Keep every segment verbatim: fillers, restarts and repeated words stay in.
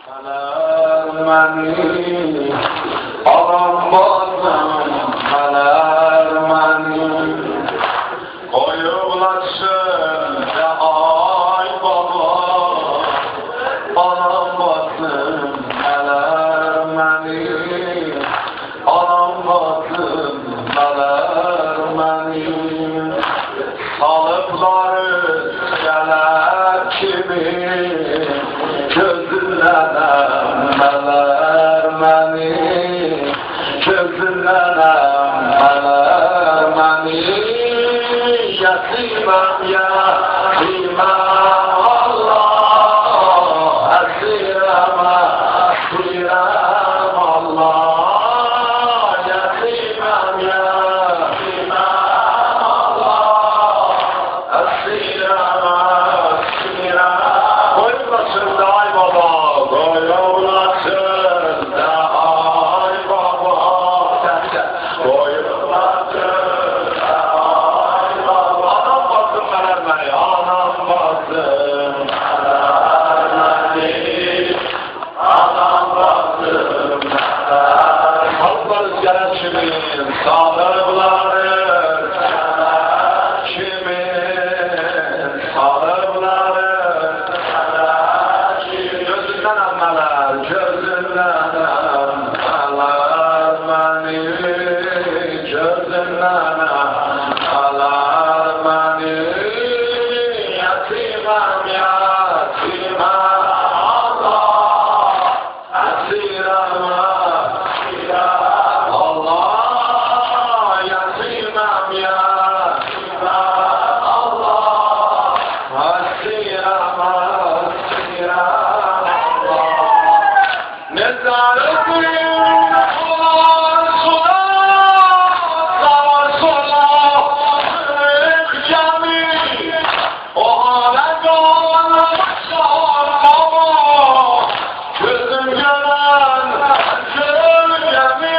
Məni alanmazım, mələr məni qoyublatsın və ay baba alanmazım, mələr məni alanmazım, mələr məni salıbları gələr kimi gözünlənəm mələr məni, gözünlənəm mələr məni, yatiməm, yatiməm Allah, əsirəm, əsirəm Allah, yatiməm, yatiməm Allah, əsirəm, əsirəm. Qoyublasın da ay baba, qoyublasın da ay baba, qoyublasın da ay baba. Anam basın mələr məni, anam basın mələr məni, anam basın mələr. Xalqlarız gələn kimi, sağlıqları gələn kimi, sağlıqları gözünlənəm mələr, gözünlənəm mələr məni, gözünlənəm mələr məni, yatiməm, yatiməm Allah, əsirəm, əsirəm Allah, yatiməm, yatiməm Allah, əsirəm, əsirəm. Nezaretin var sola, sağa sola, sırık cami, o hale kalmışlar baba, gözüm gören gölgemi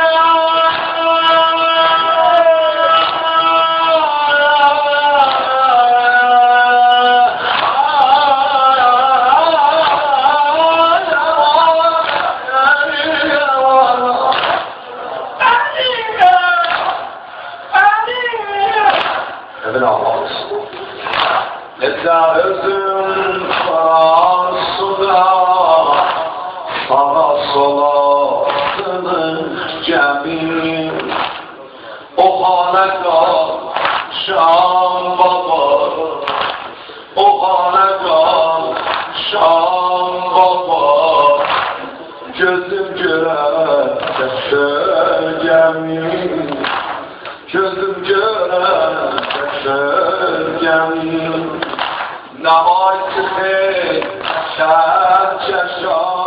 Evin ağlamız. Neza özüm var suda, sağa sola sınık cemi, o hale kalmışam baba, o hale kalmışam baba, gözüm gören gölgemi, gözüm gören gölgemi, ne var ki şer çeşan